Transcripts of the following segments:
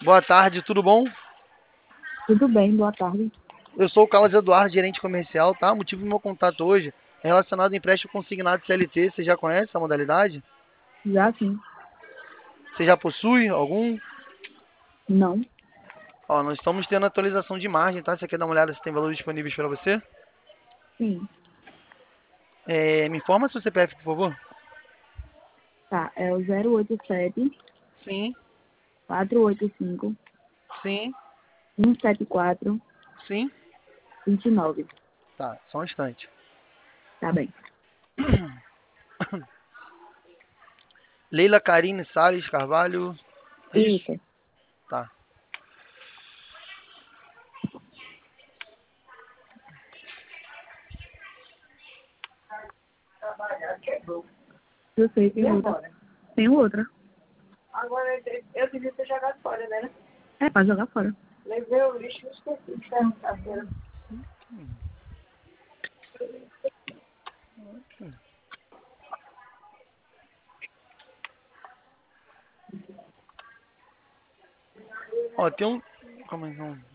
Boa tarde, tudo bom? Tudo bem, boa tarde. Eu sou o Carlos Eduardo, gerente comercial, tá? O motivo do meu contato hoje é relacionado ao empréstimo consignado CLT. Você já conhece essa modalidade? Já sim? Você já possui algum? Não? Ó, nós estamos tendo atualização de margem, tá? Você quer dar uma olhada se tem valores disponíveis para você? Sim. Me informa seu CPF, por favor. Tá, é o 087 Sim, 485 sim, 174 sim. 29. Tá, só um instante. Tá bem. Leila Karine Salles Carvalho. É isso? Isso. Tá. Eu sei, tem outra. Tem outra. Agora eu devia ter jogado fora, né? É, pra jogar fora. Levei o lixo e esqueci de perguntar se era. Ó, tem um. Calma aí, não.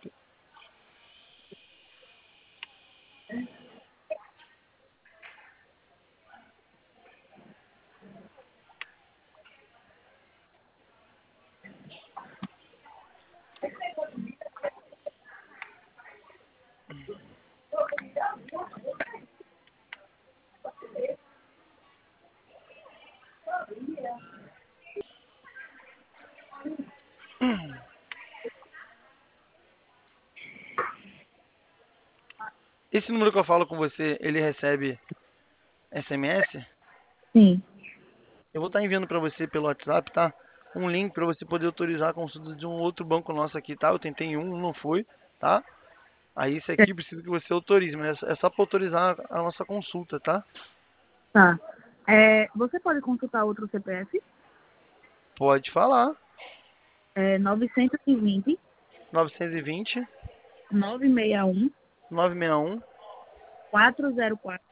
Esse número que eu falo com você, ele recebe SMS? Sim. Eu vou estar enviando para você pelo WhatsApp, tá? Um link para você poder autorizar a consulta de um outro banco nosso aqui, tá? Eu tentei um, não foi, tá? Aí esse aqui precisa que você autorize, mas é só para autorizar a nossa consulta, tá? Tá. É, você pode consultar outro CPF? Pode falar. É 920 920 961 961 404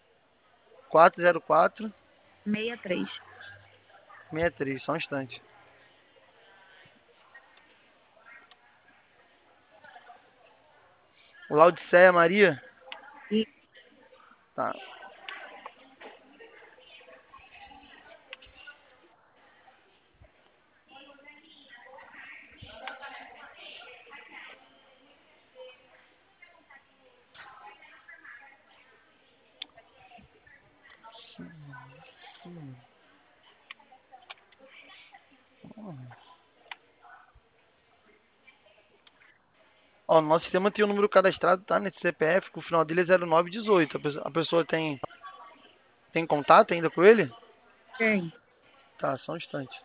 404 63. 63, só um instante. Laudicéia Maria? E Tá. Ó, no nosso sistema tem o número cadastrado, tá? Nesse CPF, que o final dele é 0918. A pessoa tem contato ainda com ele? tem. Tá, só um instante.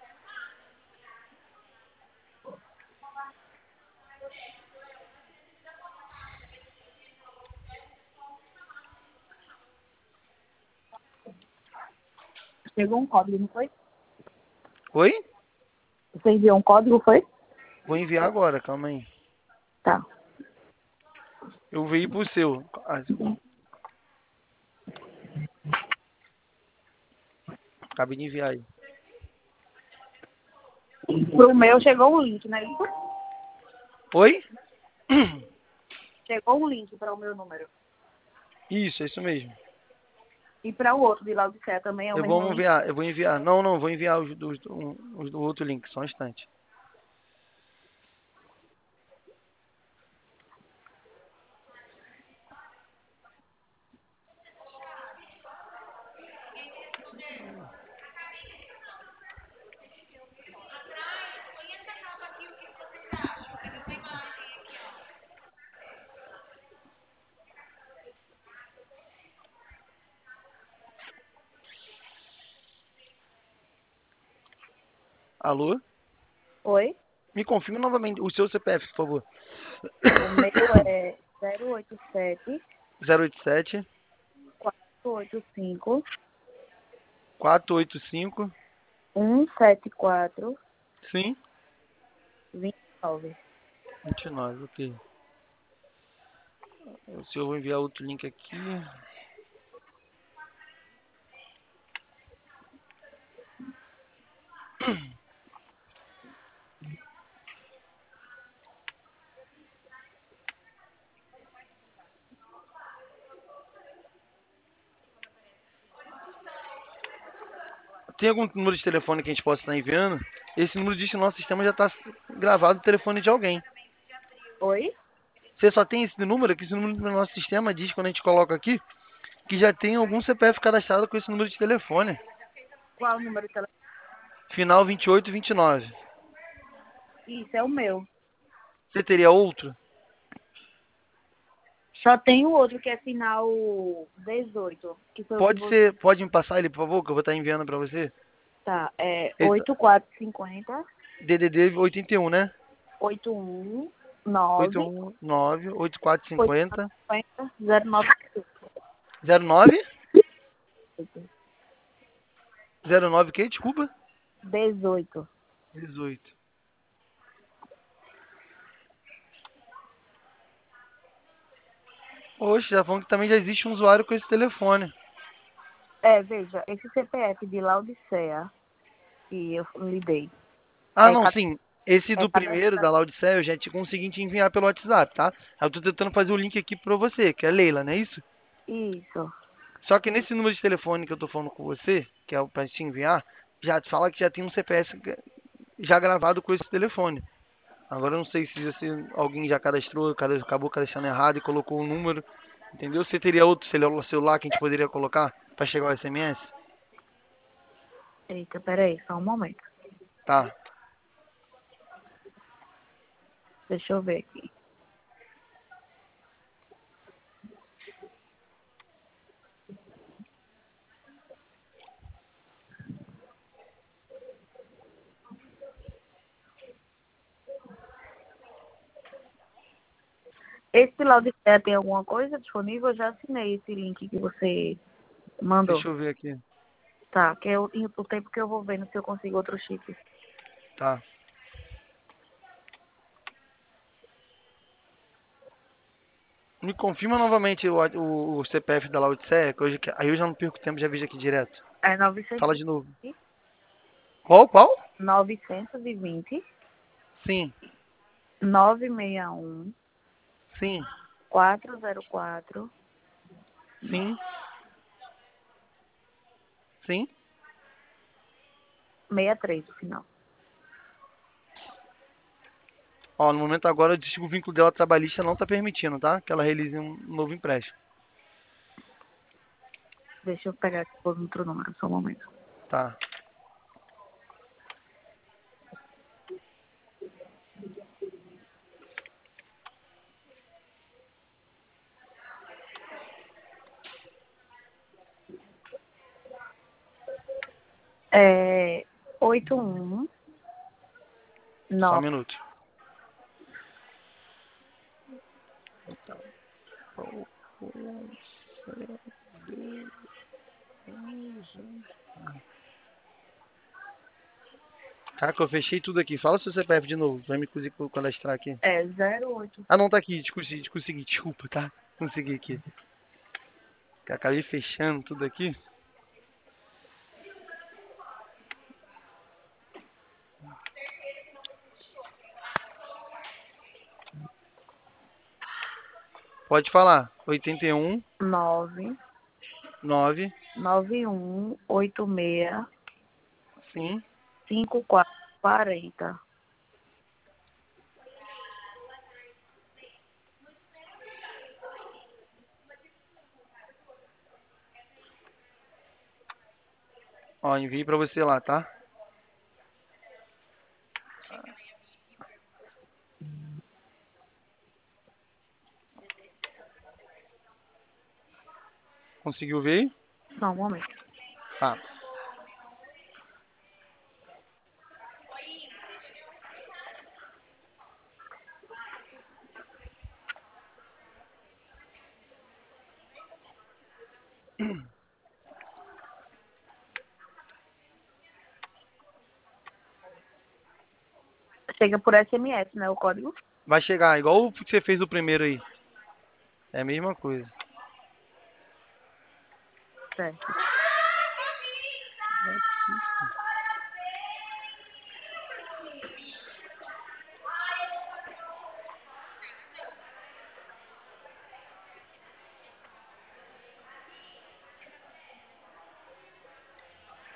Chegou um código, não foi? Oi? Você enviou um código, foi? Vou enviar agora, calma aí. Tá. Eu vi pro seu. Acabei de enviar aí. Pro meu chegou um link, né? Isso? Oi? Chegou um link para o meu número. Isso, é isso mesmo. E para o outro de Laudicea também é o Eu mesmo vou link? enviar, eu vou enviar. Não, não, vou enviar os do outro link, só um instante. Alô? Oi? Me confirme novamente o seu CPF, por favor. O meu é 087 087 485 485. 174 Sim. 29. 29, ok. Se eu vou enviar outro link aqui. Tem algum número de telefone que a gente possa estar enviando? Esse número diz que no nosso sistema já está gravado o telefone de alguém. Oi? Você só tem esse número? Que esse número no nosso sistema diz, quando a gente coloca aqui, que já tem algum CPF cadastrado com esse número de telefone. Qual o número de telefone? Final 2829. Isso, é o meu. Você teria outro? Só tem o outro que é final 18. Que foi o que Pode você... ser, pode me passar ele, por favor, que eu vou estar enviando para você. Tá, é Esse 8450 DDD 81, né? 819 819 8450 850 09. 09 09 o quê? Desculpa. 18. 18. Oxe, já falando que também já existe um usuário com esse telefone. É, veja, esse CPF de Laudicea que eu lhe dei Ah, é, não, sim. Esse é do primeiro, da Laudicea, eu já te consegui te enviar pelo WhatsApp, tá? Eu tô tentando fazer o link aqui pra você, que é Leila, não é isso? Isso. Só que nesse número de telefone que eu tô falando com você, que é o pra te enviar, já fala que já tem um CPF já gravado com esse telefone. Agora eu não sei se alguém já cadastrou, acabou cadastrando errado e colocou o número, entendeu? Você teria outro celular que a gente poderia colocar pra chegar o SMS? Eita, peraí, só um momento. Tá. Deixa eu ver aqui. Esse Laudicea tem alguma coisa disponível? Eu já assinei esse link que você mandou. Deixa eu ver aqui. Tá, que é o tempo que eu vou vendo se eu consigo outro chip. Tá. Me confirma novamente o CPF da Laudicea, que hoje, aí eu já não perco tempo, já vejo aqui direto. É Fala de novo. 920, Qual? 920 Sim, 961 sim, 404 sim, sim. 63 no final. Ó, no momento agora o vínculo dela trabalhista não tá permitindo, tá? Que ela realize um novo empréstimo. Deixa eu pegar aqui o outro número, só um momento. Tá. É 81 Só um 9. minuto. Caraca, eu fechei tudo aqui. Fala o seu CPF de novo. Vai me conseguir cadastrar aqui. É 08. Ah, não, tá aqui. Consegui. Desculpa, tá? Consegui aqui. Acabei fechando tudo aqui. Pode falar. 81 9 9 9186 sim. 5440. Ó, enviei pra você lá, tá? Conseguiu ver aí? Só um momento. Tá. Chega por SMS, né, o código? Vai chegar, igual o que você fez o primeiro aí. É a mesma coisa. Certo.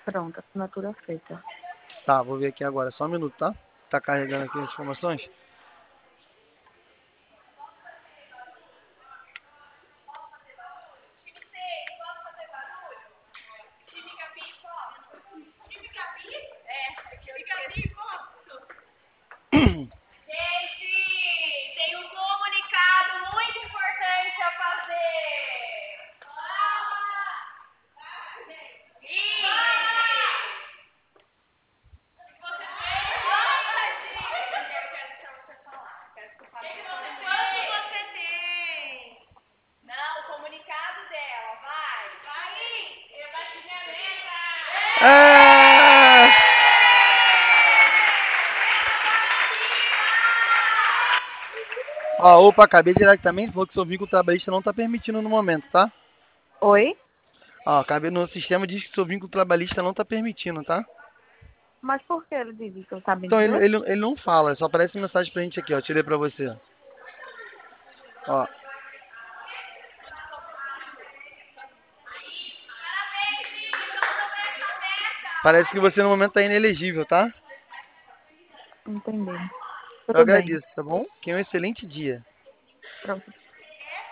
Pronto, assinatura feita. Tá, vou ver aqui agora. Só um minuto, tá? Tá carregando aqui as informações. Gente, tem um comunicado muito importante a fazer. Ih, você quanto você tem? Não, o comunicado dela, vai. Vai, vai te minha letra. É... Ó, opa, acabei de ir aqui também. Falou que seu vínculo trabalhista não tá permitindo no momento, tá? Oi? Ó, acabei no sistema diz que seu vínculo trabalhista não tá permitindo, tá? Mas por que ele disse que eu sabia Então ele, inglês? ele não fala, só aparece mensagem pra gente aqui, ó. Tirei pra você. Ó. Parece que você no momento tá inelegível, tá? Entendi. Eu Tudo bem. agradeço, tá bom? Que é um excelente dia. Pronto.